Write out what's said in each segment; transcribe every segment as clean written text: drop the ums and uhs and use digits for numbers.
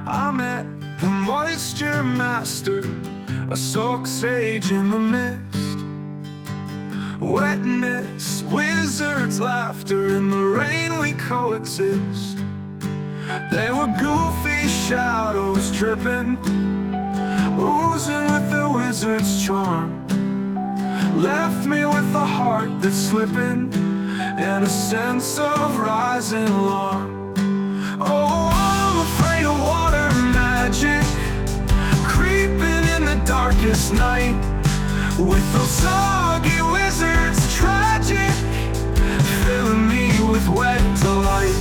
I met the moisture master, a soak sage in the mist. Wetness, wizards' laughter, in the rain we coexist. They were goofy shadows dripping, oozing with the wizard's charm. Left me with a heart that's slipping, and a sense of rising alarm. Oh, I'm afraid of water magic, creeping in the darkest night, with those soggy wizards tragic, filling me with wet delight.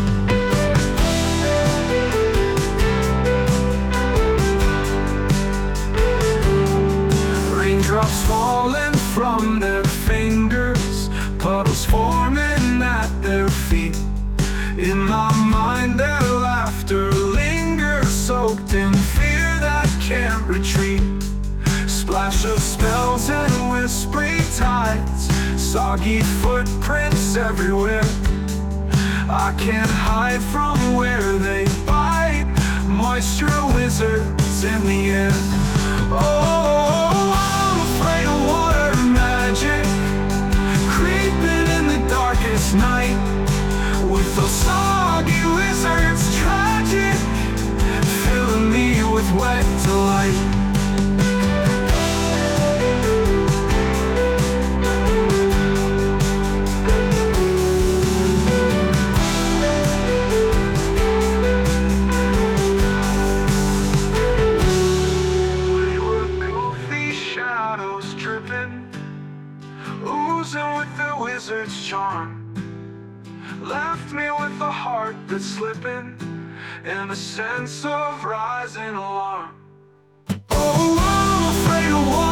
Raindrops falling from their fingers, puddles forming at their feet. In my mind their laughter lingers, soaked in fear that can't retreat. Splash of spells and whispering tides, soggy footprints everywhere. I can't hide from where they bite, moisture wizards in the air. Oh, I'm afraid of water magic, creeping in the darkest night, with those soggy wizards tragic, filling me with wet delight. Oozing with the wizard's charm, left me with a heart that's slipping, and a sense of rising alarm. Oh, I'm afraid of